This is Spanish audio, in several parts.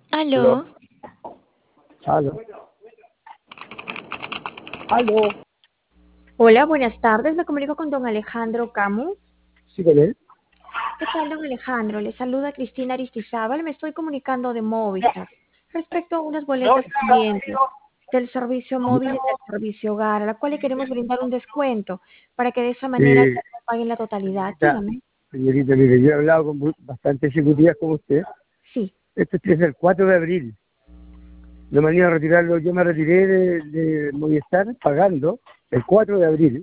Aló. Aló, aló, aló, Hola, buenas tardes. Me comunico con don Alejandro Camus. sí, con él. ¿Qué tal, don Alejandro? Le saluda Cristina Aristizábal. Me estoy comunicando de Movistar respecto a unas boletas pendientes del servicio móvil y del servicio hogar, a la cual le queremos brindar un descuento para que de esa manera Eh, ya no paguen la totalidad. señorita, Dígame. señorita, mire, yo he hablado con bastantes ejecutivas como usted. Sí. Esto es el 4 de abril. No me han ido a retirarlo, yo me retiré de Movistar pagando el 4 de abril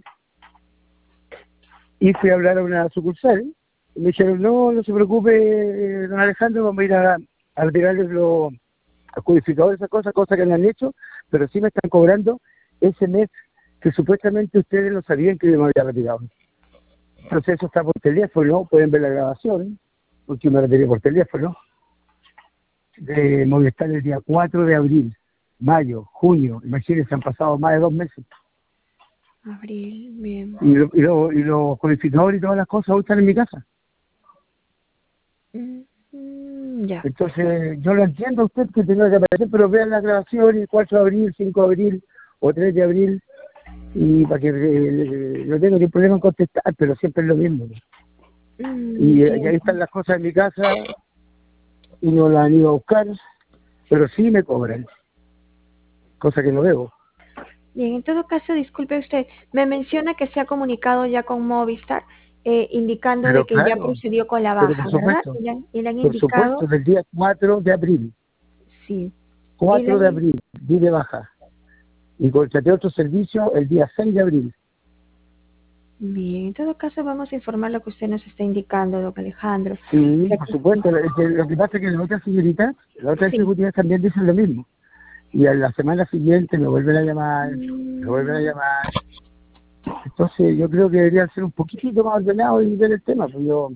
y fui a hablar a una sucursal y me dijeron, no, no se preocupe, don Alejandro, vamos a ir a retirarles los codificadores, esas cosas que me han hecho, pero sí me están cobrando ese mes que supuestamente ustedes no sabían que yo me había retirado. Entonces eso está por teléfono, pueden ver la grabación, porque me retiré por teléfono, de Movistar el día 4 de abril, mayo, junio, imagínense, han pasado más de 2 meses. Abril, bien. Y los codificadores y todas las cosas aún están en mi casa. Ya. Entonces yo lo entiendo a usted que tenga que aparecer, pero vean la grabación el 4 de abril, 5 de abril o 3 de abril, y para que no tengo ningún problema en contestar, pero siempre es lo mismo. Y ahí Entiendo. están las cosas en mi casa y no las han ido a buscar, pero sí me cobran, cosa que no debo. Bien, en todo caso, disculpe usted, me menciona que se ha comunicado ya con Movistar, indicando de Pero que ya claro, procedió con la pero baja, ¿verdad? Y le han por indicado, supuesto, del día 4 de abril, sí. Y le 4 de han- abril, di de baja, y contraté otro servicio el día 6 de abril. Bien, en todo caso, vamos a informar lo que usted nos está indicando, don Alejandro. Sí, Ya por que- supuesto, lo que pasa es que la otra señorita, la otra Sí. ejecutiva también dicen lo mismo. Y a la semana siguiente me vuelven a llamar, me vuelven a Mm, llamar. Entonces yo creo que deberían ser un poquitito más ordenados y ver el tema, pues yo,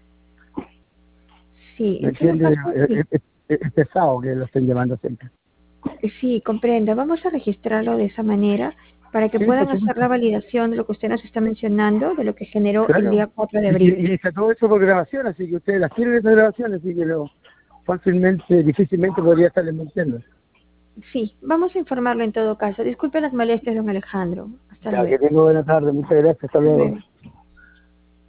sí, ¿me en todo entiendes? caso, sí. Es pesado que lo estén llamando siempre. Sí, comprendo. Vamos a registrarlo de esa manera para que Sí, puedan por hacer la supuesto. validación de lo que usted nos está mencionando, de lo que generó el Claro. día 4 de Y, abril. y está todo eso por grabación, así que ustedes las tienen esas grabaciones, así que fácilmente, difícilmente podría estarles mintiendo. Sí, vamos a informarlo en todo caso. Disculpe las molestias, don Alejandro. Hasta Ya que luego. tengo buena tarde, muchas gracias, hasta Hasta luego. luego.